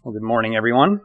Well, good morning, everyone.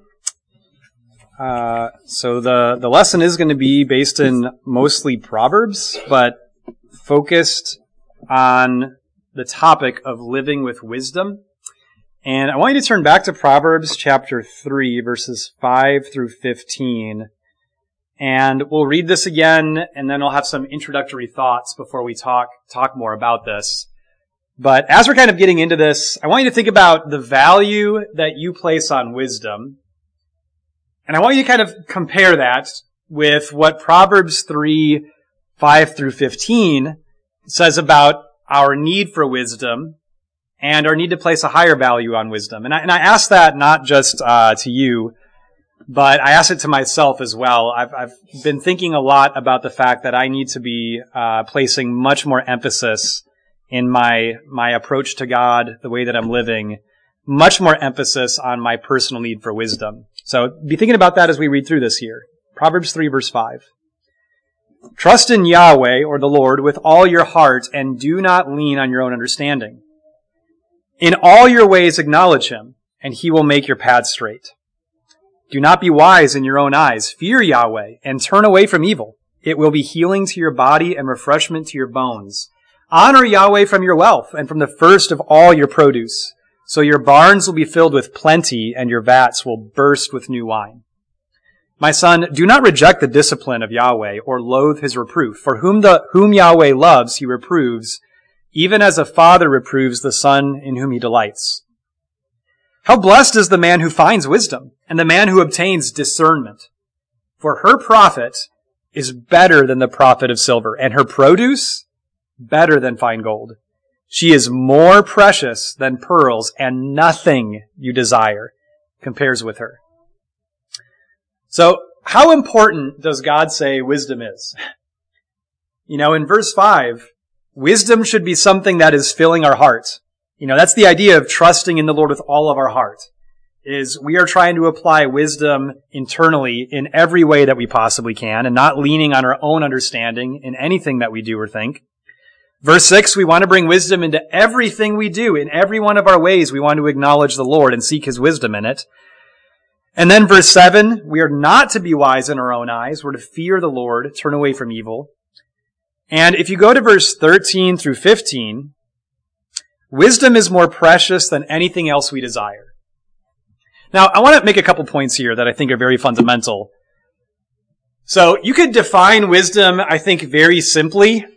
So the lesson is going to be based in mostly Proverbs, but focused on the topic of living with wisdom. And I want you to turn back to Proverbs chapter 3, verses 5 through 15. And we'll read this again, and then I'll have some introductory thoughts before we talk more about this. But as we're kind of getting into this, I want you to think about the value that you place on wisdom. And I want you to kind of compare that with what Proverbs 3, 5 through 15 says about our need for wisdom and our need to place a higher value on wisdom. And I ask that not just to you, but I ask it to myself as well. I've been thinking a lot about the fact that I need to be placing much more emphasis in my approach to God, the way that I'm living, much more emphasis on my personal need for wisdom. So be thinking about that as we read through this here. Proverbs 3, verse 5. Trust in Yahweh, or the Lord, with all your heart, and do not lean on your own understanding. In all your ways acknowledge him, and he will make your paths straight. Do not be wise in your own eyes. Fear Yahweh, and turn away from evil. It will be healing to your body and refreshment to your bones. Honor Yahweh from your wealth, and from the first of all your produce. So your barns will be filled with plenty, and your vats will burst with new wine. My son, do not reject the discipline of Yahweh, or loathe his reproof. For whom Yahweh loves, he reproves, even as a father reproves the son in whom he delights. How blessed is the man who finds wisdom, and the man who obtains discernment. For her profit is better than the profit of silver, and her produce better than fine gold. She is more precious than pearls, and nothing you desire compares with her. So, how important does God say wisdom is? In verse 5, wisdom should be something that is filling our heart. That's the idea of trusting in the Lord with all of our heart, is we are trying to apply wisdom internally in every way that we possibly can, and not leaning on our own understanding in anything that we do or think. Verse 6, we want to bring wisdom into everything we do. In every one of our ways, we want to acknowledge the Lord and seek his wisdom in it. And then verse 7, we are not to be wise in our own eyes. We're to fear the Lord, turn away from evil. And if you go to verse 13 through 15, wisdom is more precious than anything else we desire. Now, I want to make a couple points here that I think are very fundamental. So you could define wisdom, I think, very simply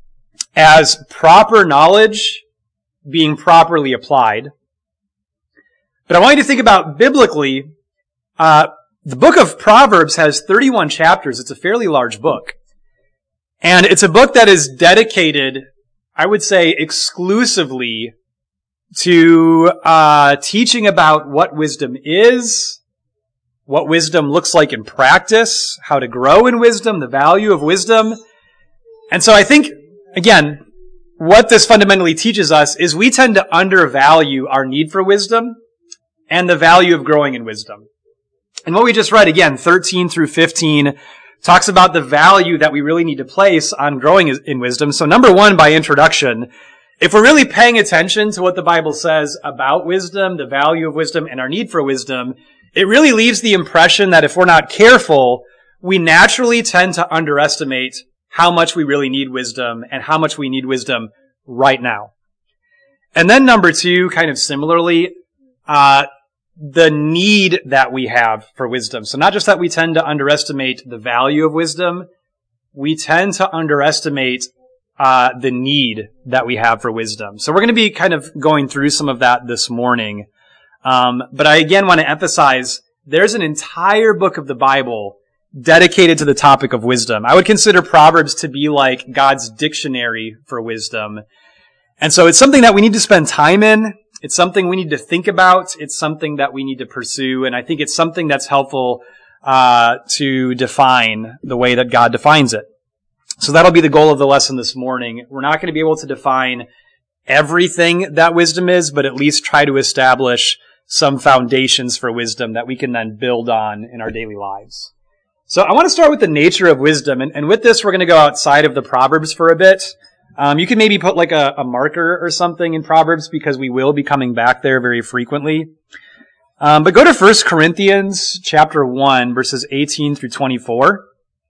as proper knowledge being properly applied. But I want you to think about biblically, the book of Proverbs has 31 chapters. It's a fairly large book. And it's a book that is dedicated, I would say, exclusively to teaching about what wisdom is, what wisdom looks like in practice, how to grow in wisdom, the value of wisdom. And so I think, again, what this fundamentally teaches us is we tend to undervalue our need for wisdom and the value of growing in wisdom. And what we just read, again, 13 through 15, talks about the value that we really need to place on growing in wisdom. So number one, by introduction, if we're really paying attention to what the Bible says about wisdom, the value of wisdom, and our need for wisdom, it really leaves the impression that if we're not careful, we naturally tend to underestimate how much we really need wisdom and how much we need wisdom right now. And then number two, kind of similarly, the need that we have for wisdom. So not just that we tend to underestimate the value of wisdom, we tend to underestimate the need that we have for wisdom. So we're going to be kind of going through some of that this morning. But I again want to emphasize there's an entire book of the Bible dedicated to the topic of wisdom. I would consider Proverbs to be like God's dictionary for wisdom. And so it's something that we need to spend time in. It's something we need to think about. It's something that we need to pursue. And I think it's something that's helpful to define the way that God defines it. So that'll be the goal of the lesson this morning. We're not going to be able to define everything that wisdom is, but at least try to establish some foundations for wisdom that we can then build on in our daily lives. So I want to start with the nature of wisdom. And with this, we're going to go outside of the Proverbs for a bit. You can maybe put like a marker or something in Proverbs because we will be coming back there very frequently. But go to 1 Corinthians chapter 1, verses 18 through 24.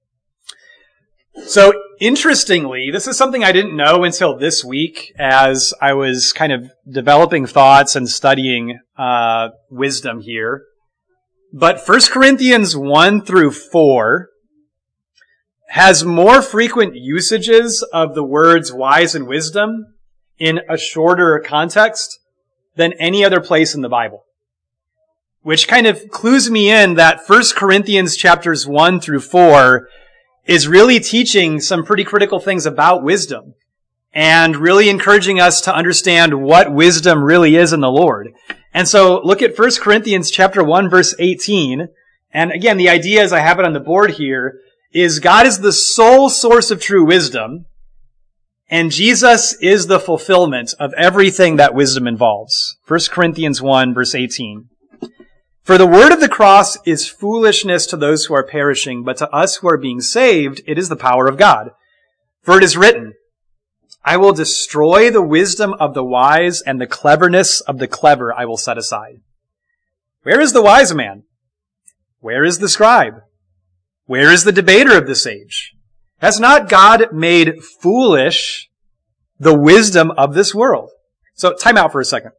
So, interestingly, this is something I didn't know until this week as I was kind of developing thoughts and studying wisdom here. But 1 Corinthians 1 through 4 has more frequent usages of the words wise and wisdom in a shorter context than any other place in the Bible. Which kind of clues me in that 1 Corinthians chapters 1 through 4 is really teaching some pretty critical things about wisdom and really encouraging us to understand what wisdom really is in the Lord. And so look at 1 Corinthians chapter 1 verse 18. And again, the idea as I have it on the board here is God is the sole source of true wisdom, and Jesus is the fulfillment of everything that wisdom involves. 1 Corinthians 1 verse 18. For the word of the cross is foolishness to those who are perishing, but to us who are being saved, it is the power of God. For it is written, I will destroy the wisdom of the wise, and the cleverness of the clever I will set aside. Where is the wise man? Where is the scribe? Where is the debater of this age? Has not God made foolish the wisdom of this world? So time out for a second.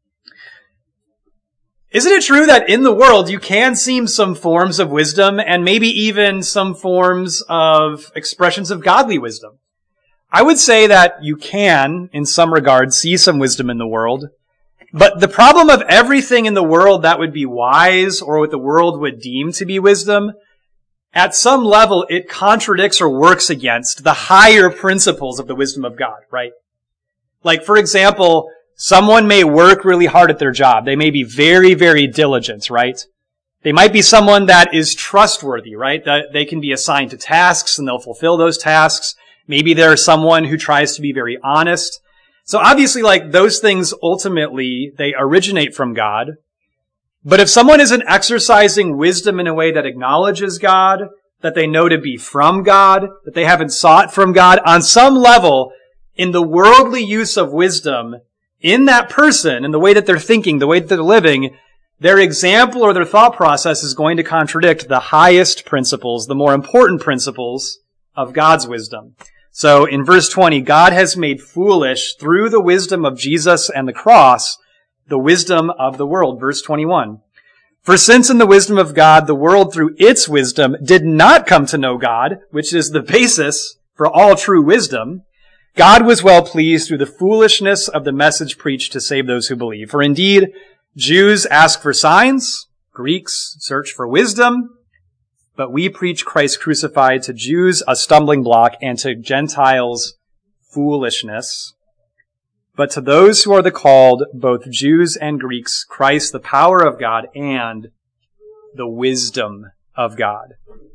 Isn't it true that in the world you can see some forms of wisdom and maybe even some forms of expressions of godly wisdom? I would say that you can, in some regards, see some wisdom in the world. But the problem of everything in the world that would be wise or what the world would deem to be wisdom, at some level it contradicts or works against the higher principles of the wisdom of God, right? Like, for example, someone may work really hard at their job. They may be very, very diligent, right? They might be someone that is trustworthy, right? That they can be assigned to tasks and they'll fulfill those tasks. Maybe they're someone who tries to be very honest. So obviously, like, those things ultimately, they originate from God. But if someone isn't exercising wisdom in a way that acknowledges God, that they know to be from God, that they haven't sought from God, on some level, in the worldly use of wisdom, in that person, in the way that they're thinking, the way that they're living, their example or their thought process is going to contradict the highest principles, the more important principles of God's wisdom. So in verse 20, God has made foolish through the wisdom of Jesus and the cross, the wisdom of the world. Verse 21. For since in the wisdom of God, the world through its wisdom did not come to know God, which is the basis for all true wisdom, God was well pleased through the foolishness of the message preached to save those who believe. For indeed, Jews ask for signs, Greeks search for wisdom, but we preach Christ crucified, to Jews a stumbling block, and to Gentiles foolishness. But to those who are the called, both Jews and Greeks, Christ the power of God and the wisdom of God.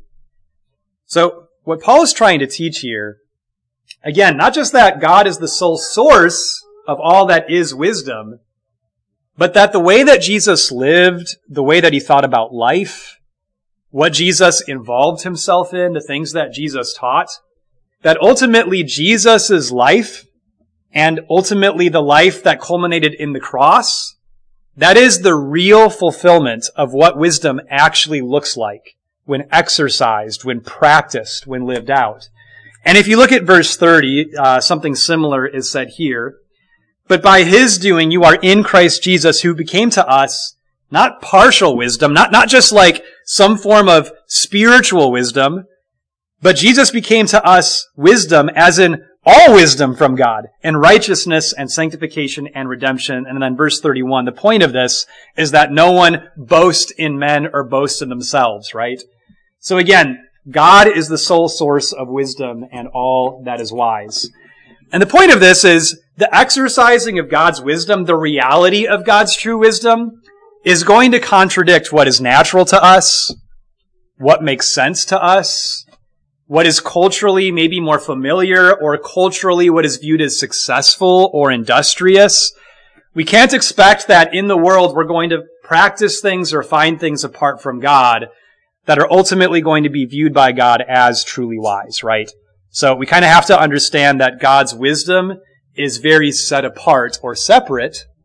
So what Paul is trying to teach here, again, not just that God is the sole source of all that is wisdom, but that the way that Jesus lived, the way that he thought about life, what Jesus involved himself in, the things that Jesus taught, that ultimately Jesus' life and ultimately the life that culminated in the cross, that is the real fulfillment of what wisdom actually looks like when exercised, when practiced, when lived out. And if you look at verse 30, something similar is said here. But by his doing, you are in Christ Jesus, who became to us not partial wisdom, not just like some form of spiritual wisdom, but Jesus became to us wisdom as in all wisdom from God, and righteousness and sanctification and redemption. And then verse 31, the point of this is that no one boast in men or boast in themselves, right? So again, God is the sole source of wisdom and all that is wise. And the point of this is the exercising of God's wisdom, the reality of God's true wisdom, is going to contradict what is natural to us, what makes sense to us, what is culturally maybe more familiar, or culturally what is viewed as successful or industrious. We can't expect that in the world we're going to practice things or find things apart from God that are ultimately going to be viewed by God as truly wise, right? So we kind of have to understand that God's wisdom is very set apart or separate,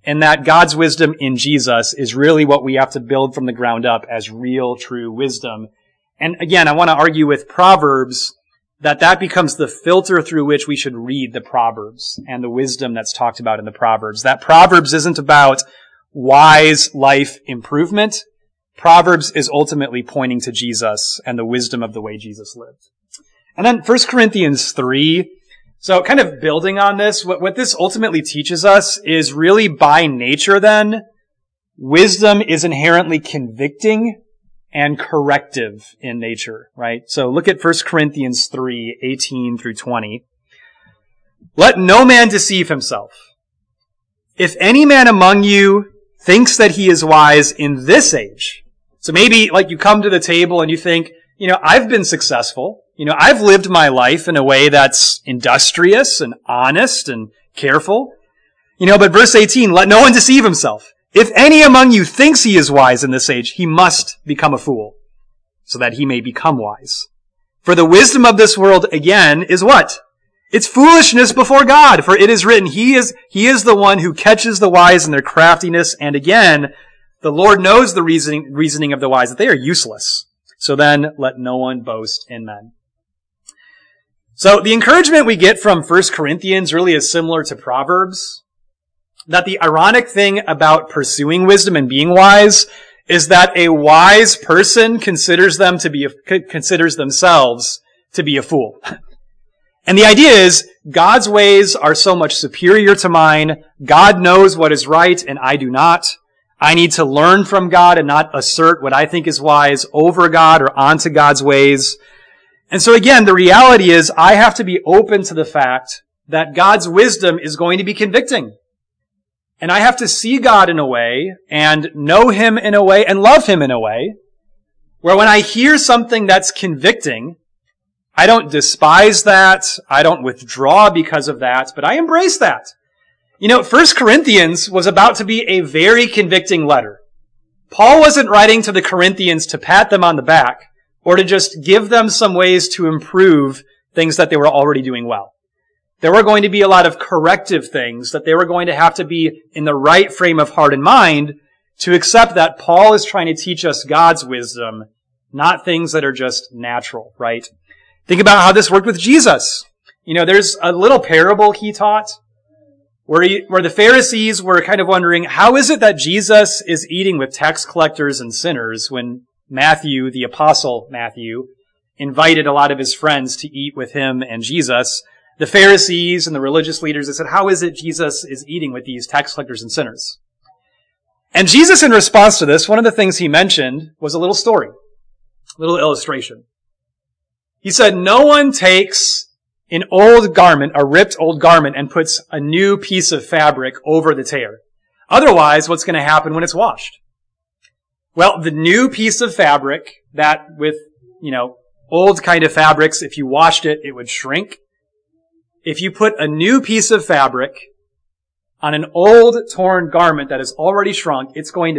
and that God's wisdom in Jesus is really what we have to build from the ground up as real, true wisdom. And again, I want to argue with Proverbs that becomes the filter through which we should read the Proverbs and the wisdom that's talked about in the Proverbs. That Proverbs isn't about wise life improvement. Proverbs is ultimately pointing to Jesus and the wisdom of the way Jesus lived. And then 1 Corinthians 3. So kind of building on this, what this ultimately teaches us is really by nature then, wisdom is inherently convicting and corrective in nature, right? So look at 1 Corinthians 3, 18 through 20. Let no man deceive himself. If any man among you thinks that he is wise in this age, so maybe like you come to the table and you think, I've been successful. I've lived my life in a way that's industrious and honest and careful. But verse 18, let no one deceive himself. If any among you thinks he is wise in this age, he must become a fool, so that he may become wise. For the wisdom of this world, again, is what? It's foolishness before God, for it is written, He is the one who catches the wise in their craftiness, and again, the Lord knows the reasoning of the wise, that they are useless. So then, let no one boast in men. So the encouragement we get from 1 Corinthians really is similar to Proverbs. That the ironic thing about pursuing wisdom and being wise is that a wise person considers themselves to be a fool. And the idea is, God's ways are so much superior to mine. God knows what is right and I do not. I need to learn from God and not assert what I think is wise over God or onto God's ways. And so again, the reality is I have to be open to the fact that God's wisdom is going to be convicting. And I have to see God in a way and know Him in a way and love Him in a way where when I hear something that's convicting, I don't despise that. I don't withdraw because of that, but I embrace that. 1 Corinthians was about to be a very convicting letter. Paul wasn't writing to the Corinthians to pat them on the back or to just give them some ways to improve things that they were already doing well. There were going to be a lot of corrective things that they were going to have to be in the right frame of heart and mind to accept that Paul is trying to teach us God's wisdom, not things that are just natural, right? Think about how this worked with Jesus. There's a little parable he taught where the Pharisees were kind of wondering, how is it that Jesus is eating with tax collectors and sinners when Matthew, the apostle Matthew, invited a lot of his friends to eat with him and Jesus? The Pharisees and the religious leaders, they said, how is it Jesus is eating with these tax collectors and sinners? And Jesus, in response to this, one of the things he mentioned was a little story, a little illustration. He said, no one takes an old garment, a ripped old garment, and puts a new piece of fabric over the tear. Otherwise, what's going to happen when it's washed? Well, the new piece of fabric that with, old kind of fabrics, if you washed it, it would shrink. If you put a new piece of fabric on an old torn garment that is already shrunk, it's going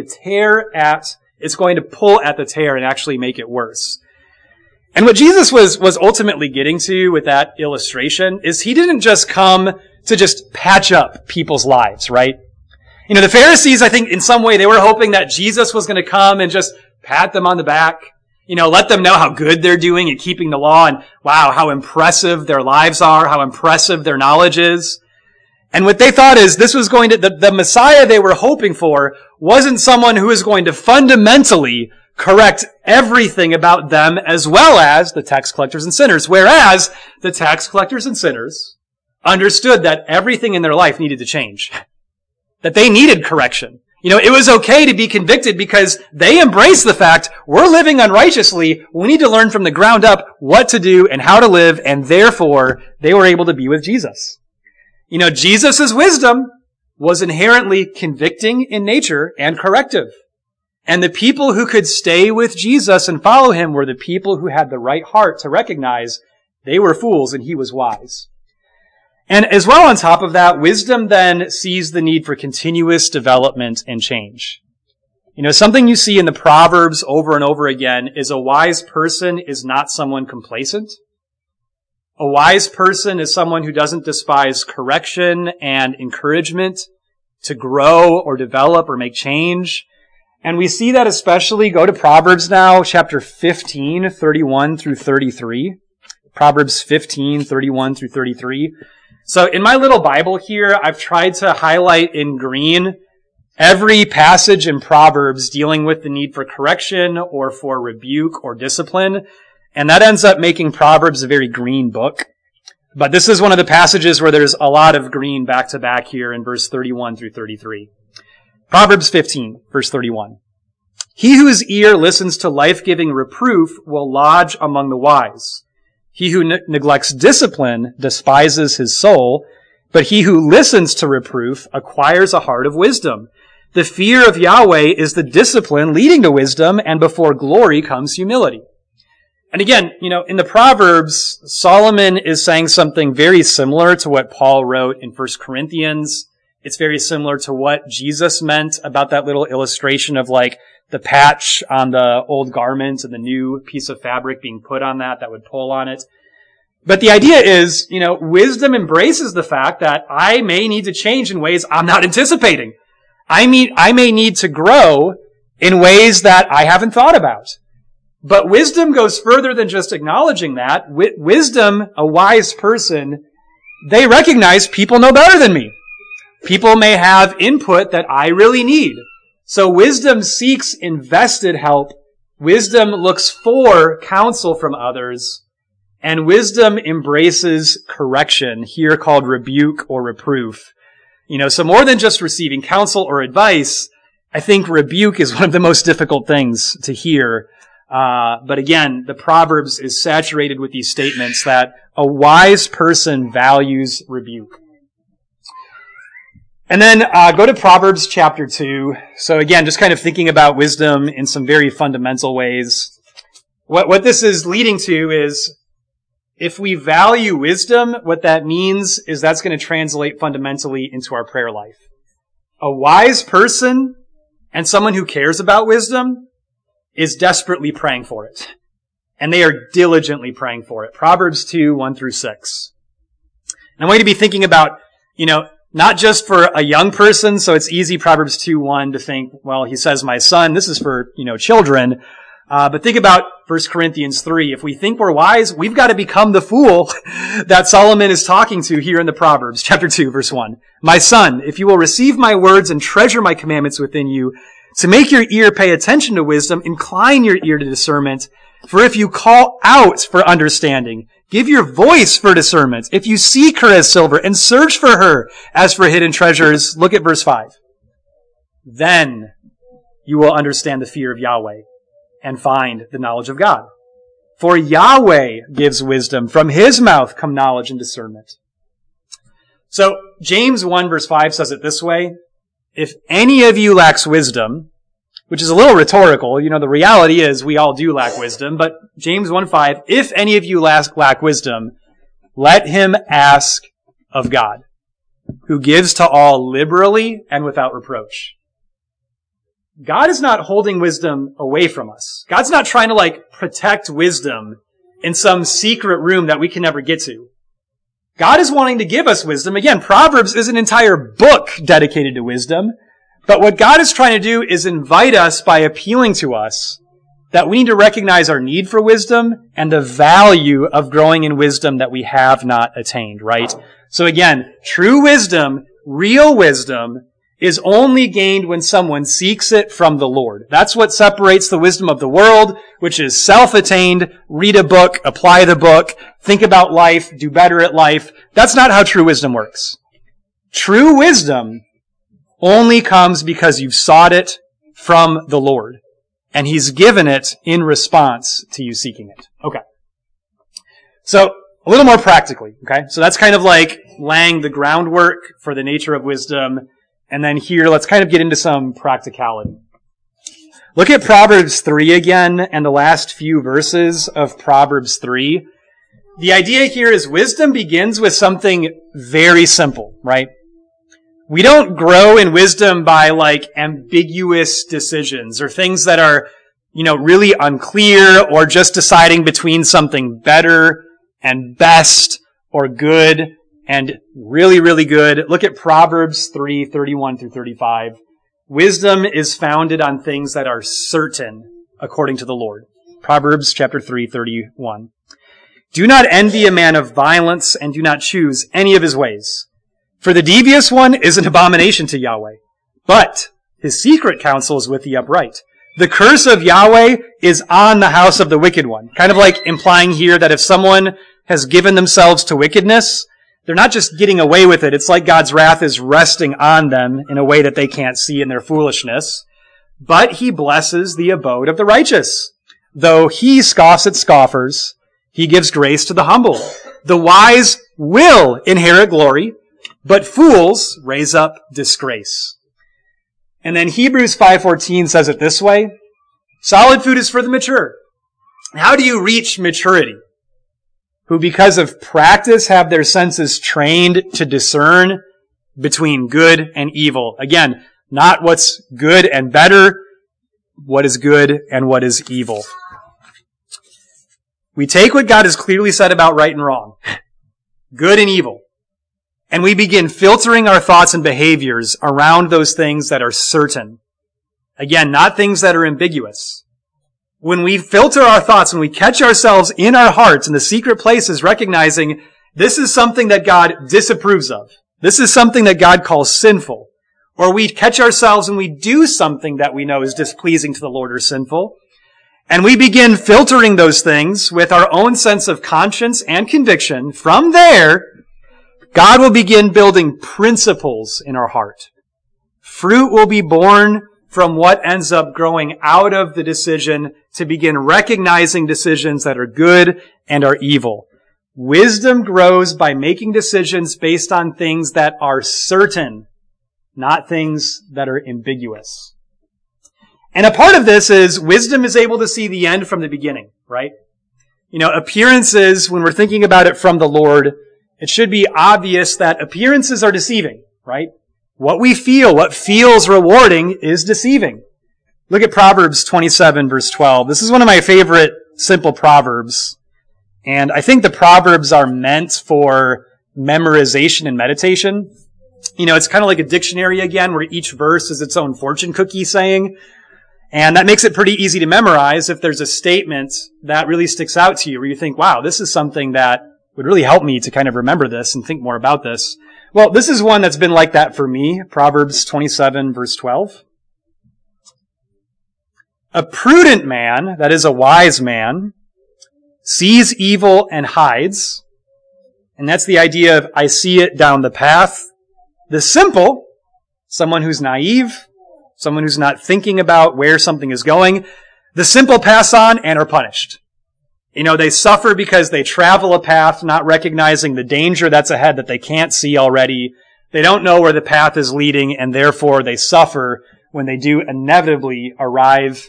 to pull at the tear and actually make it worse. And what Jesus was ultimately getting to with that illustration is he didn't just come to just patch up people's lives, right? The Pharisees, I think in some way they were hoping that Jesus was going to come and just pat them on the back, let them know how good they're doing at keeping the law and wow, how impressive their lives are, how impressive their knowledge is. And what they thought is this was going to, the Messiah they were hoping for wasn't someone who was going to fundamentally correct everything about them as well as the tax collectors and sinners. Whereas the tax collectors and sinners understood that everything in their life needed to change. That they needed correction. It was okay to be convicted because they embraced the fact we're living unrighteously. We need to learn from the ground up what to do and how to live, and therefore they were able to be with Jesus. Jesus' wisdom was inherently convicting in nature and corrective. And the people who could stay with Jesus and follow him were the people who had the right heart to recognize they were fools and he was wise. And as well on top of that, wisdom then sees the need for continuous development and change. Something you see in the Proverbs over and over again is a wise person is not someone complacent. A wise person is someone who doesn't despise correction and encouragement to grow or develop or make change. And we see that especially, go to Proverbs now, chapter 15, 31 through 33. Proverbs 15, 31 through 33. So in my little Bible here, I've tried to highlight in green every passage in Proverbs dealing with the need for correction or for rebuke or discipline. And that ends up making Proverbs a very green book. But this is one of the passages where there's a lot of green back to back here in verse 31 through 33. Proverbs 15, verse 31. He whose ear listens to life-giving reproof will lodge among the wise. He who neglects discipline despises his soul, but he who listens to reproof acquires a heart of wisdom. The fear of Yahweh is the discipline leading to wisdom, and before glory comes humility. And again, in the Proverbs, Solomon is saying something very similar to what Paul wrote in 1 Corinthians. It's very similar to what Jesus meant about that little illustration of like the patch on the old garment and the new piece of fabric being put on that would pull on it. But the idea is, wisdom embraces the fact that I may need to change in ways I'm not anticipating. I may need to grow in ways that I haven't thought about. But wisdom goes further than just acknowledging that. Wisdom, a wise person, they recognize people know better than me. People may have input that I really need. So wisdom seeks invested help. Wisdom looks for counsel from others. And wisdom embraces correction, here called rebuke or reproof. So more than just receiving counsel or advice, I think rebuke is one of the most difficult things to hear. But again, the Proverbs is saturated with these statements that a wise person values rebuke. And then go to Proverbs chapter 2. So again, just kind of thinking about wisdom in some very fundamental ways. What this is leading to is, if we value wisdom, what that means is that's going to translate fundamentally into our prayer life. A wise person and someone who cares about wisdom is desperately praying for it. And they are diligently praying for it. Proverbs 2, 1 through 6. And I want you to be thinking about, not just for a young person, so it's easy, Proverbs 2:1, to think, well, he says, my son, this is for, children. But think about 1 Corinthians 3. If we think we're wise, we've got to become the fool that Solomon is talking to here in the Proverbs, chapter 2, verse 1. My son, if you will receive my words and treasure my commandments within you, to make your ear pay attention to wisdom, incline your ear to discernment. For if you call out for understanding, give your voice for discernment. If you seek her as silver and search for her as for hidden treasures, look at verse 5. Then you will understand the fear of Yahweh and find the knowledge of God. For Yahweh gives wisdom. From his mouth come knowledge and discernment. So James 1 verse 5 says it this way. If any of you lacks wisdom, which is a little rhetorical, the reality is we all do lack wisdom, but James 1:5, if any of you lack wisdom, let him ask of God, who gives to all liberally and without reproach. God is not holding wisdom away from us. God's not trying to protect wisdom in some secret room that we can never get to. God is wanting to give us wisdom. Again, Proverbs is an entire book dedicated to wisdom. But what God is trying to do is invite us by appealing to us that we need to recognize our need for wisdom and the value of growing in wisdom that we have not attained, right? So again, true wisdom, real wisdom, is only gained when someone seeks it from the Lord. That's what separates the wisdom of the world, which is self-attained, read a book, apply the book, think about life, do better at life. That's not how true wisdom works. True wisdom only comes because you've sought it from the Lord. And He's given it in response to you seeking it. Okay. So, a little more practically, okay? So that's kind of like laying the groundwork for the nature of wisdom. And then here, let's kind of get into some practicality. Look at Proverbs 3 again and the last few verses of Proverbs 3. The idea here is wisdom begins with something very simple, right? We don't grow in wisdom by ambiguous decisions or things that are, really unclear or just deciding between something better and best or good and really, really good. Look at Proverbs 3:31 through 35. Wisdom is founded on things that are certain according to the Lord. Proverbs chapter 3:31. Do not envy a man of violence, and do not choose any of his ways. For the devious one is an abomination to Yahweh, but his secret counsel is with the upright. The curse of Yahweh is on the house of the wicked one. Kind of like implying here that if someone has given themselves to wickedness, they're not just getting away with it. It's like God's wrath is resting on them in a way that they can't see in their foolishness. But he blesses the abode of the righteous. Though he scoffs at scoffers, he gives grace to the humble. The wise will inherit glory, but fools raise up disgrace. And then Hebrews 5:14 says it this way: solid food is for the mature. How do you reach maturity? Who because of practice have their senses trained to discern between good and evil. Again, not what's good and better, what is good and what is evil. We take what God has clearly said about right and wrong, good and evil, and we begin filtering our thoughts and behaviors around those things that are certain. Again, not things that are ambiguous. When we filter our thoughts, when we catch ourselves in our hearts in the secret places, recognizing this is something that God disapproves of, this is something that God calls sinful, or we catch ourselves when we do something that we know is displeasing to the Lord or sinful, and we begin filtering those things with our own sense of conscience and conviction, from there, God will begin building principles in our heart. Fruit will be born from what ends up growing out of the decision to begin recognizing decisions that are good and are evil. Wisdom grows by making decisions based on things that are certain, not things that are ambiguous. And a part of this is wisdom is able to see the end from the beginning, right? Appearances, when we're thinking about it from the Lord, it should be obvious that appearances are deceiving, right? What we feel, what feels rewarding, is deceiving. Look at Proverbs 27, verse 12. This is one of my favorite simple proverbs. And I think the proverbs are meant for memorization and meditation. It's kind of like a dictionary again, where each verse is its own fortune cookie saying. And that makes it pretty easy to memorize if there's a statement that really sticks out to you, where you think, wow, this is something that would really help me to kind of remember this and think more about this. Well, this is one that's been like that for me. Proverbs 27, verse 12. A prudent man, that is a wise man, sees evil and hides. And that's the idea of I see it down the path. The simple, someone who's naive, someone who's not thinking about where something is going, the simple pass on and are punished. They suffer because they travel a path not recognizing the danger that's ahead that they can't see already. They don't know where the path is leading, and therefore they suffer when they do inevitably arrive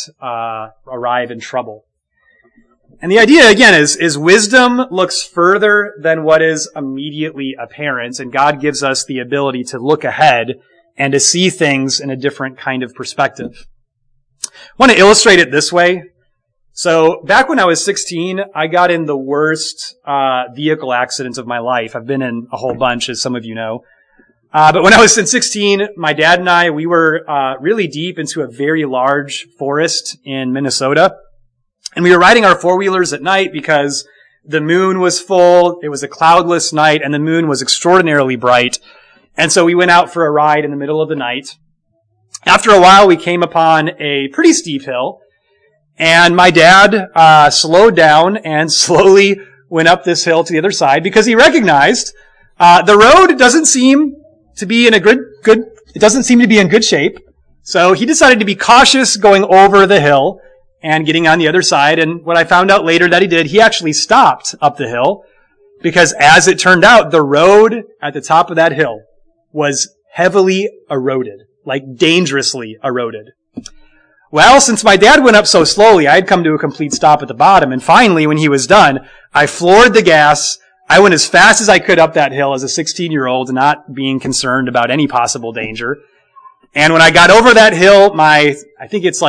in trouble. And the idea, again, is wisdom looks further than what is immediately apparent, and God gives us the ability to look ahead and to see things in a different kind of perspective. I want to illustrate it this way. So back when I was 16, I got in the worst vehicle accident of my life. I've been in a whole bunch, as some of you know. But when I was in 16, my dad and I, we were really deep into a very large forest in Minnesota. And we were riding our four-wheelers at night because the moon was full, it was a cloudless night, and the moon was extraordinarily bright. And so we went out for a ride in the middle of the night. After a while, we came upon a pretty steep hill. And my dad slowed down and slowly went up this hill to the other side because he recognized the road doesn't seem to be in it doesn't seem to be in good shape. So he decided to be cautious going over the hill and getting on the other side. And what I found out later that he did, he actually stopped up the hill because, as it turned out, the road at the top of that hill was heavily eroded, like dangerously eroded. Well, since my dad went up so slowly, I had come to a complete stop at the bottom. And finally, when he was done, I floored the gas. I went as fast as I could up that hill as a 16-year-old, not being concerned about any possible danger. And when I got over that hill,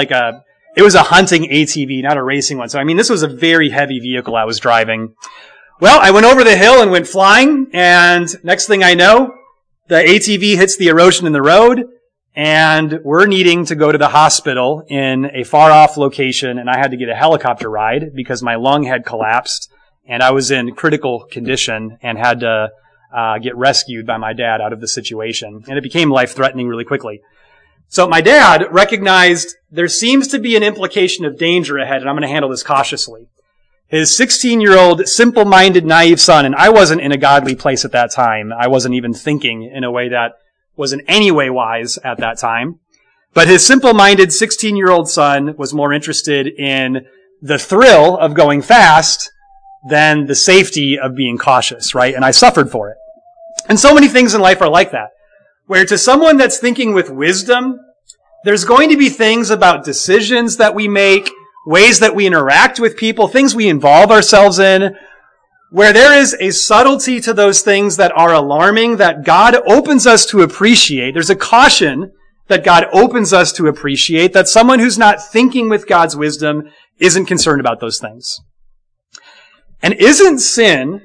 it was a hunting ATV, not a racing one. So, this was a very heavy vehicle I was driving. Well, I went over the hill and went flying, and next thing I know, the ATV hits the erosion in the road, and we're needing to go to the hospital in a far-off location, and I had to get a helicopter ride because my lung had collapsed, and I was in critical condition and had to get rescued by my dad out of the situation. And it became life-threatening really quickly. So my dad recognized there seems to be an implication of danger ahead, and I'm going to handle this cautiously. His 16-year-old, simple-minded, naive son, and I wasn't in a godly place at that time. I wasn't even thinking in a way that was in any way wise at that time. But his simple-minded 16-year-old son was more interested in the thrill of going fast than the safety of being cautious, right? And I suffered for it. And so many things in life are like that, where to someone that's thinking with wisdom, there's going to be things about decisions that we make, ways that we interact with people, things we involve ourselves in, where there is a subtlety to those things that are alarming, that God opens us to appreciate. There's a caution that God opens us to appreciate, that someone who's not thinking with God's wisdom isn't concerned about those things. And isn't sin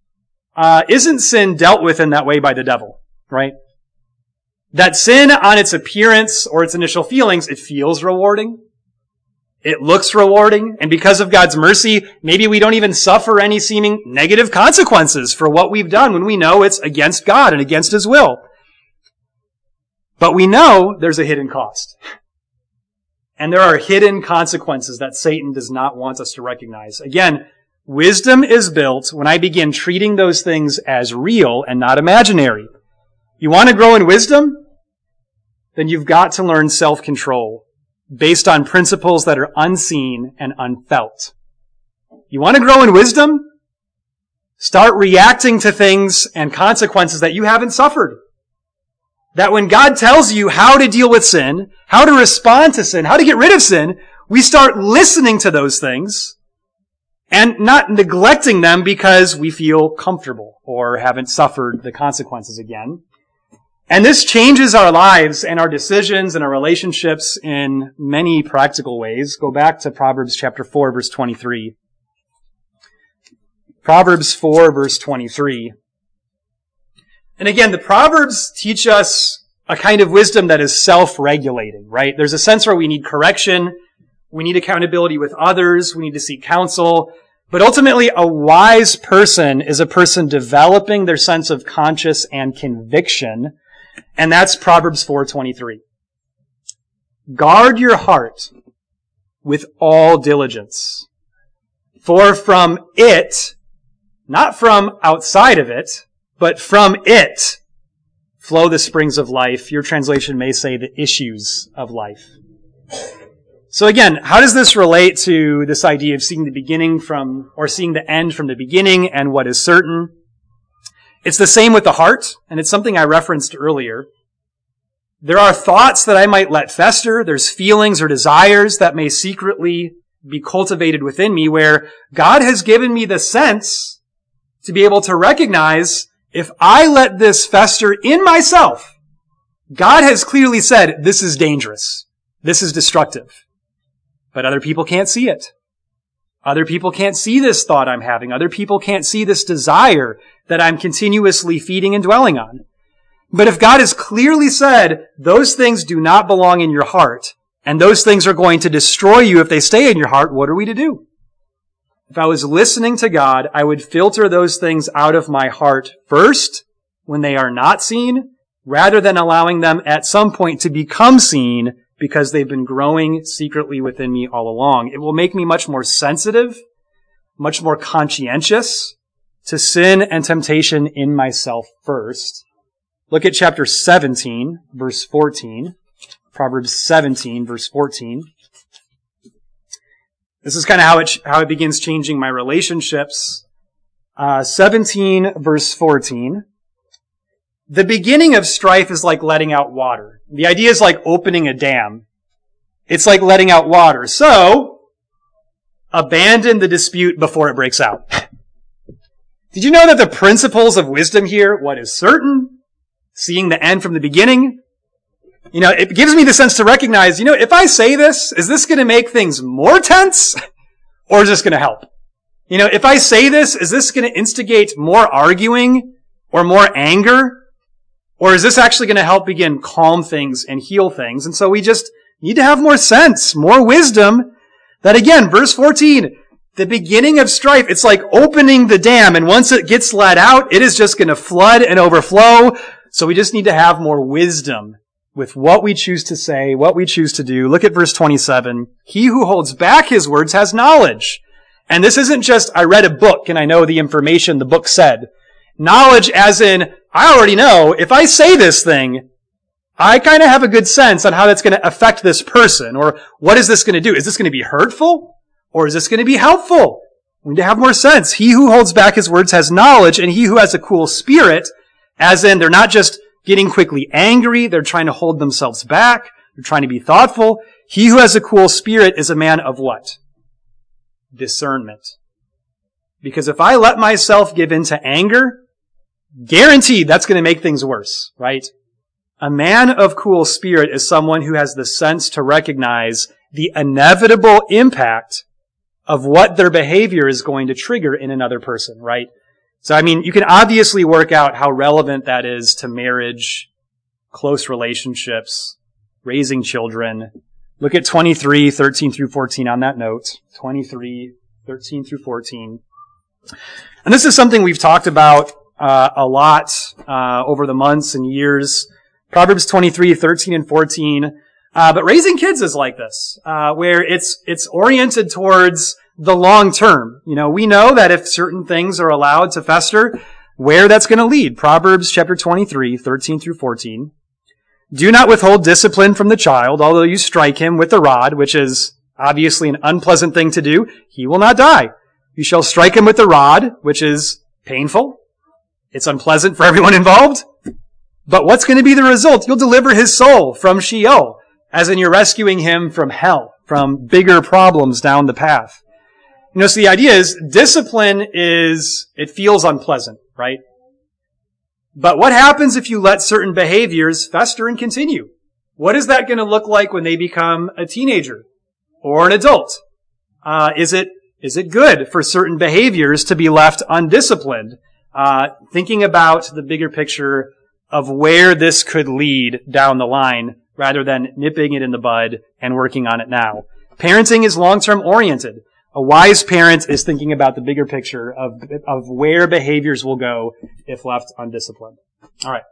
dealt with in that way by the devil, right? That sin on its appearance or its initial feelings, it feels rewarding. It looks rewarding, and because of God's mercy, maybe we don't even suffer any seeming negative consequences for what we've done when we know it's against God and against His will. But we know there's a hidden cost. And there are hidden consequences that Satan does not want us to recognize. Again, wisdom is built when I begin treating those things as real and not imaginary. You want to grow in wisdom? Then you've got to learn self-control, based on principles that are unseen and unfelt. You want to grow in wisdom? Start reacting to things and consequences that you haven't suffered. That when God tells you how to deal with sin, how to respond to sin, how to get rid of sin, we start listening to those things and not neglecting them because we feel comfortable or haven't suffered the consequences again. And this changes our lives and our decisions and our relationships in many practical ways. Go back to Proverbs chapter 4, verse 23. Proverbs 4, verse 23. And again, the Proverbs teach us a kind of wisdom that is self-regulating, right? There's a sense where we need correction, we need accountability with others, we need to seek counsel. But ultimately, a wise person is a person developing their sense of conscience and conviction. And that's Proverbs 4:23. Guard your heart with all diligence, for from it, not from outside of it, but from it flow the springs of life. Your translation may say the issues of life. So again, how does this relate to this idea of seeing the beginning from, or seeing the end from the beginning and what is certain? It's the same with the heart, and it's something I referenced earlier. There are thoughts that I might let fester. There's feelings or desires that may secretly be cultivated within me where God has given me the sense to be able to recognize if I let this fester in myself, God has clearly said this is dangerous. This is destructive. But other people can't see it. Other people can't see this thought I'm having. Other people can't see this desire that I'm continuously feeding and dwelling on. But if God has clearly said, those things do not belong in your heart, and those things are going to destroy you if they stay in your heart, what are we to do? If I was listening to God, I would filter those things out of my heart first, when they are not seen, rather than allowing them at some point to become seen because they've been growing secretly within me all along. It will make me much more sensitive, much more conscientious to sin and temptation in myself first. Look at chapter 17, verse 14. Proverbs 17, verse 14. This is kind of how it begins changing my relationships. 17, verse 14. The beginning of strife is like letting out water. The idea is like opening a dam. It's like letting out water. So, abandon the dispute before it breaks out. Did you know that the principles of wisdom here, what is certain, seeing the end from the beginning, it gives me the sense to recognize, if I say this, is this going to make things more tense or is this going to help? If I say this, is this going to instigate more arguing or more anger? Or is this actually going to help begin calm things and heal things? And so we just need to have more sense, more wisdom. That again, verse 14, the beginning of strife, it's like opening the dam, and once it gets let out, it is just going to flood and overflow. So we just need to have more wisdom with what we choose to say, what we choose to do. Look at verse 27. He who holds back his words has knowledge. And this isn't just, I read a book and I know the information the book said. Knowledge as in, I already know, if I say this thing, I kind of have a good sense on how that's going to affect this person, or what is this going to do? Is this going to be hurtful, or is this going to be helpful? We need to have more sense. He who holds back his words has knowledge, and he who has a cool spirit, as in they're not just getting quickly angry, they're trying to hold themselves back, they're trying to be thoughtful. He who has a cool spirit is a man of what? Discernment. Because if I let myself give in to anger, guaranteed that's going to make things worse, right? A man of cool spirit is someone who has the sense to recognize the inevitable impact of what their behavior is going to trigger in another person, right? So, you can obviously work out how relevant that is to marriage, close relationships, raising children. Look at 23, 13 through 14 on that note. 23, 13 through 14. And this is something we've talked about a lot over the months and years. Proverbs 23, 13 and 14. But raising kids is like this, where it's oriented towards the long term. We know that if certain things are allowed to fester, where that's going to lead. Proverbs chapter 23, 13 through 14. Do not withhold discipline from the child, although you strike him with the rod, which is obviously an unpleasant thing to do. He will not die. You shall strike him with the rod, which is painful. It's unpleasant for everyone involved. But what's going to be the result? You'll deliver his soul from Sheol, as in you're rescuing him from hell, from bigger problems down the path. So the idea is, discipline it feels unpleasant, right? But what happens if you let certain behaviors fester and continue? What is that going to look like when they become a teenager or an adult? Is it good for certain behaviors to be left undisciplined? Thinking about the bigger picture of where this could lead down the line, rather than nipping it in the bud and working on it now. Parenting is long-term oriented. A wise parent is thinking about the bigger picture of where behaviors will go if left undisciplined. All right.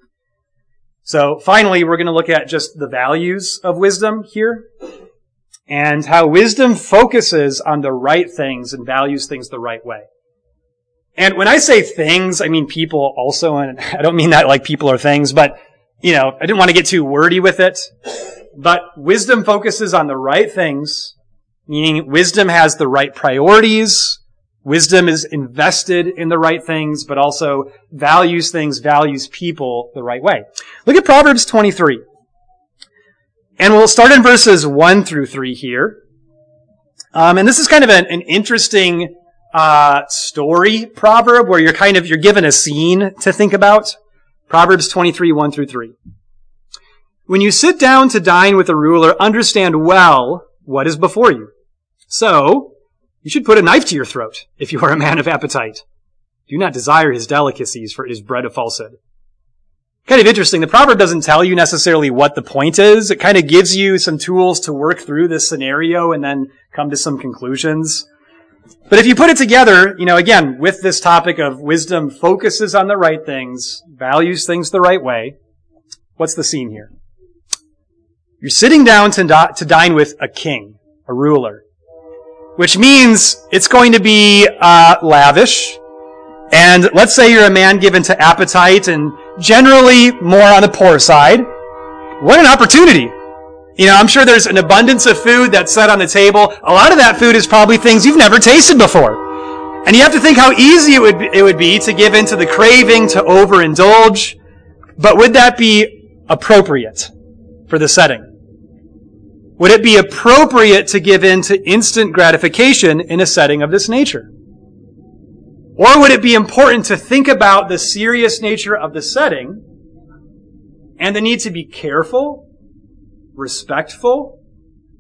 So finally, we're going to look at just the values of wisdom here, and how wisdom focuses on the right things and values things the right way. And when I say things, I mean people also, and I don't mean that like people are things, but, I didn't want to get too wordy with it. But wisdom focuses on the right things, meaning wisdom has the right priorities, wisdom is invested in the right things, but also values people the right way. Look at Proverbs 23. And we'll start in verses 1 through 3 here. And this is kind of an interesting story proverb where you're given a scene to think about. Proverbs 23, 1 through 3. When you sit down to dine with a ruler, understand well what is before you. So, you should put a knife to your throat if you are a man of appetite. Do not desire his delicacies, for it is bread of falsehood. Kind of interesting. The proverb doesn't tell you necessarily what the point is. It kind of gives you some tools to work through this scenario and then come to some conclusions. But if you put it together, again, with this topic of wisdom focuses on the right things, values things the right way, what's the scene here? You're sitting down to dine with a king, a ruler, which means it's going to be lavish. And let's say you're a man given to appetite and generally more on the poor side. What an opportunity. I'm sure there's an abundance of food that's set on the table. A lot of that food is probably things you've never tasted before. And you have to think how easy it would be to give in to the craving to overindulge. But would that be appropriate for the setting? Would it be appropriate to give in to instant gratification in a setting of this nature? Or would it be important to think about the serious nature of the setting and the need to be careful, respectful,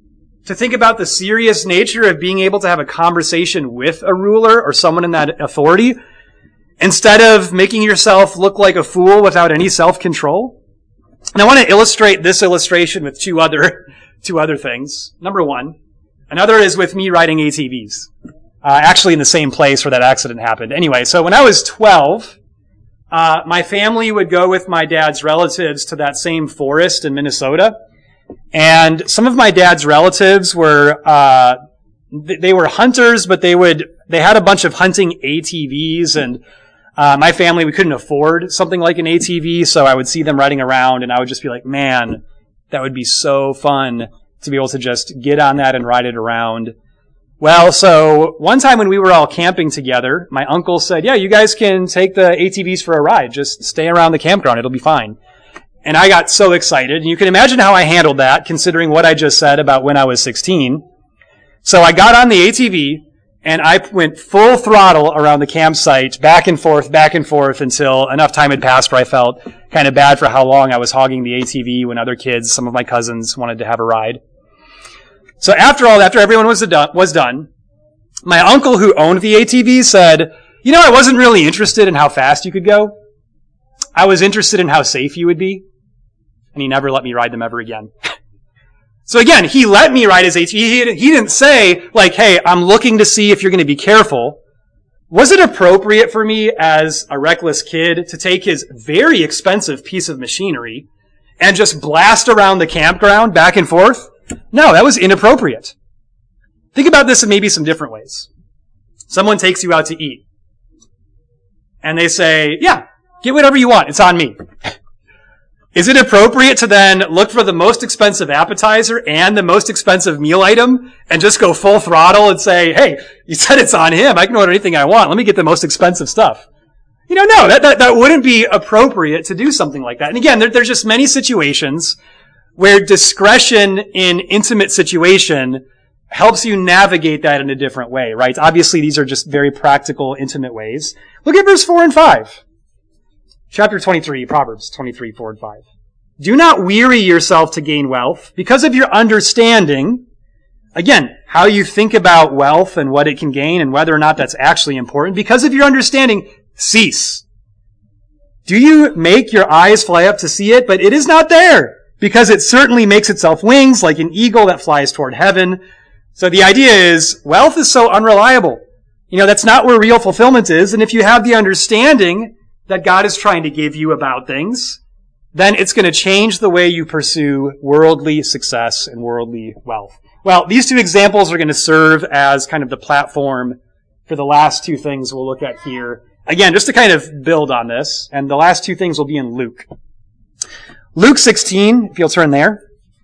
to think about the serious nature of being able to have a conversation with a ruler or someone in that authority instead of making yourself look like a fool without any self-control. And I want to illustrate this illustration with two other things. Number one, another is with me riding ATVs. Actually in the same place where that accident happened. Anyway, so when I was 12, my family would go with my dad's relatives to that same forest in Minnesota. And some of my dad's relatives were, they were hunters, but they had a bunch of hunting ATVs, and my family, we couldn't afford something like an ATV, so I would see them riding around and I would just be like, man, that would be so fun to be able to just get on that and ride it around. Well, so one time when we were all camping together, my uncle said, yeah, you guys can take the ATVs for a ride. Just stay around the campground. It'll be fine. And I got so excited. And you can imagine how I handled that, considering what I just said about when I was 16. So I got on the ATV, and I went full throttle around the campsite, back and forth, until enough time had passed where I felt kind of bad for how long I was hogging the ATV when other kids, some of my cousins, wanted to have a ride. So after everyone was done, my uncle who owned the ATV said, you know, I wasn't really interested in how fast you could go. I was interested in how safe you would be. And he never let me ride them ever again. So again, he let me ride his ATV. He didn't say, like, hey, I'm looking to see if you're going to be careful. Was it appropriate for me as a reckless kid to take his very expensive piece of machinery and just blast around the campground back and forth? No, that was inappropriate. Think about this in maybe some different ways. Someone takes you out to eat. And they say, yeah, get whatever you want. It's on me. Is it appropriate to then look for the most expensive appetizer and the most expensive meal item and just go full throttle and say, hey, you said it's on him. I can order anything I want. Let me get the most expensive stuff. You know, no, that wouldn't be appropriate to do something like that. And again, there's just many situations where discretion in intimate situation helps you navigate that in a different way, right? Obviously, these are just very practical, intimate ways. Look at verse 4 and 5. Chapter 23, Proverbs 23, 4 and 5. Do not weary yourself to gain wealth because of your understanding. Again, how you think about wealth and what it can gain and whether or not that's actually important. Because of your understanding, cease. Do you make your eyes fly up to see it? But it is not there, because it certainly makes itself wings like an eagle that flies toward heaven. So the idea is, wealth is so unreliable. You know, that's not where real fulfillment is. And if you have the understanding that God is trying to give you about things, then it's going to change the way you pursue worldly success and worldly wealth. Well, these two examples are going to serve as kind of the platform for the last two things we'll look at here. Again, just to kind of build on this, and the last two things will be in Luke. Luke 16, if you'll turn there.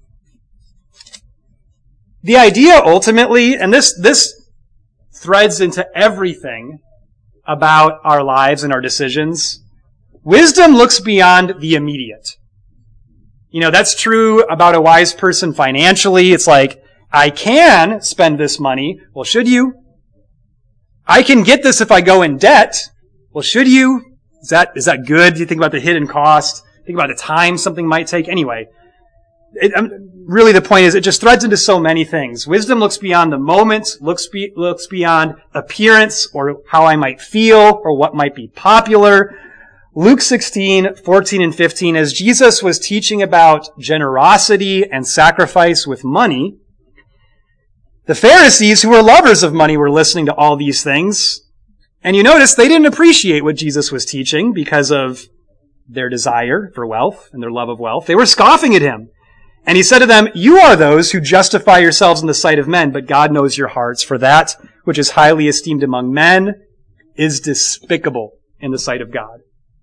The idea ultimately, and this threads into everything about our lives and our decisions. Wisdom looks beyond the immediate. You know, that's true about a wise person financially. It's like, I can spend this money. Well, should you? I can get this if I go in debt. Well, should you? Is that good? Do you think about the hidden cost? Think about the time something might take? Anyway, really the point is it just threads into so many things. Wisdom looks beyond the moment, looks beyond appearance or how I might feel or what might be popular. Luke 16, 14 and 15, as Jesus was teaching about generosity and sacrifice with money, the Pharisees, who were lovers of money, were listening to all these things. And you notice they didn't appreciate what Jesus was teaching because of their desire for wealth and their love of wealth. They were scoffing at him. And he said to them, you are those who justify yourselves in the sight of men, but God knows your hearts, for that which is highly esteemed among men is despicable in the sight of God.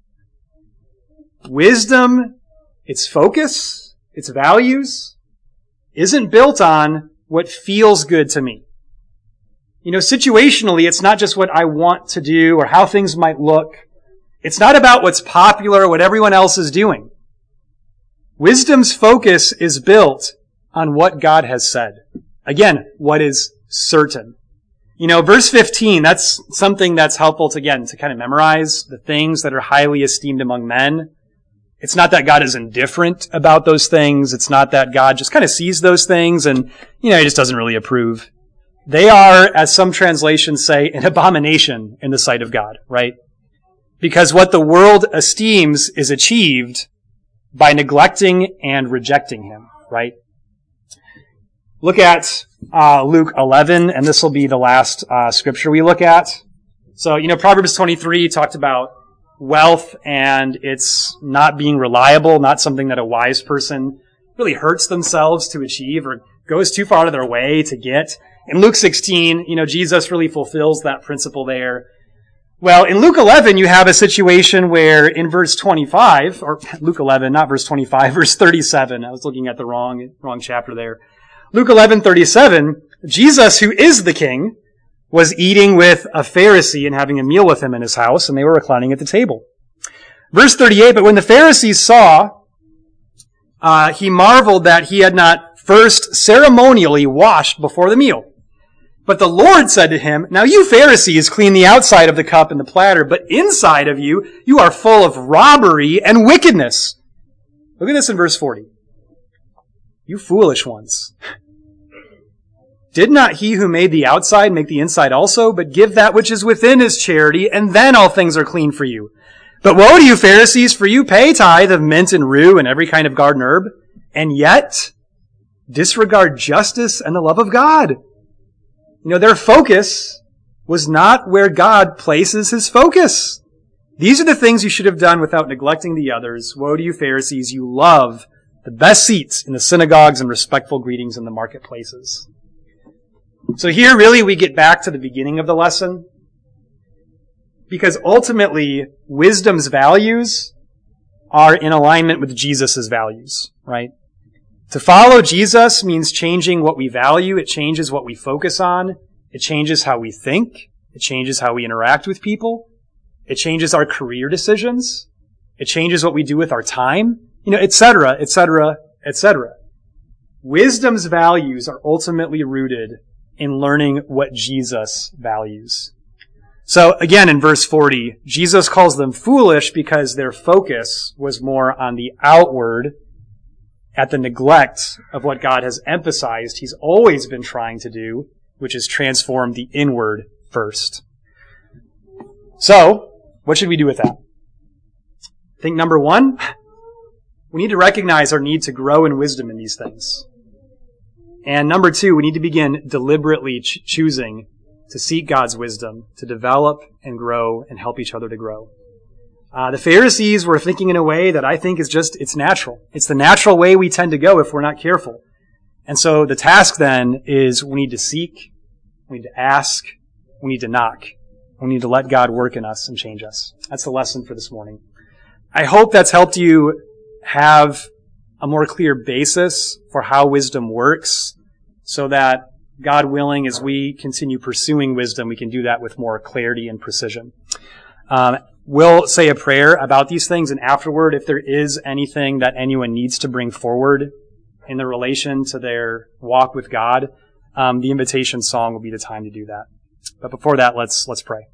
Wisdom, its focus, its values, isn't built on what feels good to me. You know, situationally, it's not just what I want to do or how things might look. It's not about what's popular or what everyone else is doing. Wisdom's focus is built on what God has said. Again, what is certain. You know, verse 15, that's something that's helpful to kind of memorize the things that are highly esteemed among men. It's not that God is indifferent about those things. It's not that God just kind of sees those things and, he just doesn't really approve. They are, as some translations say, an abomination in the sight of God, right? Because what the world esteems is achieved by neglecting and rejecting him, right? Look at Luke 11, and this will be the last scripture we look at. So, Proverbs 23 talked about wealth and it's not being reliable, not something that a wise person really hurts themselves to achieve or goes too far out of their way to get. In Luke 16, Jesus really fulfills that principle there. Well, in Luke 11, you have a situation where in verse 25, or Luke 11, not verse 25, verse 37. I was looking at the wrong chapter there. Luke 11:37, Jesus, who is the king, was eating with a Pharisee and having a meal with him in his house, and they were reclining at the table. Verse 38, but when the Pharisees saw, he marveled that he had not first ceremonially washed before the meal. But the Lord said to him, now you Pharisees clean the outside of the cup and the platter, but inside of you are full of robbery and wickedness. Look at this in verse 40. You foolish ones. Did not he who made the outside make the inside also? But give that which is within as charity, and then all things are clean for you. But woe to you, Pharisees, for you pay tithe of mint and rue and every kind of garden herb, and yet disregard justice and the love of God. Their focus was not where God places his focus. These are the things you should have done without neglecting the others. Woe to you, Pharisees, you love the best seats in the synagogues and respectful greetings in the marketplaces. So here really we get back to the beginning of the lesson, because ultimately wisdom's values are in alignment with Jesus' values, right? To follow Jesus means changing what we value. It changes what we focus on. It changes how we think. It changes how we interact with people. It changes our career decisions. It changes what we do with our time, et cetera, et cetera, et cetera. Wisdom's values are ultimately rooted in learning what Jesus values. So again, in verse 40, Jesus calls them foolish because their focus was more on the outward, at the neglect of what God has emphasized he's always been trying to do, which is transform the inward first. So, what should we do with that? I think number one, we need to recognize our need to grow in wisdom in these things. And number two, we need to begin deliberately choosing to seek God's wisdom, to develop and grow and help each other to grow. The Pharisees were thinking in a way that I think is it's natural. It's the natural way we tend to go if we're not careful. And so the task then is we need to seek, we need to ask, we need to knock. We need to let God work in us and change us. That's the lesson for this morning. I hope that's helped you have a more clear basis for how wisdom works, so that, God willing, as we continue pursuing wisdom, we can do that with more clarity and precision. We'll say a prayer about these things, and afterward, if there is anything that anyone needs to bring forward in the relation to their walk with God, the invitation song will be the time to do that. But before that, let's pray.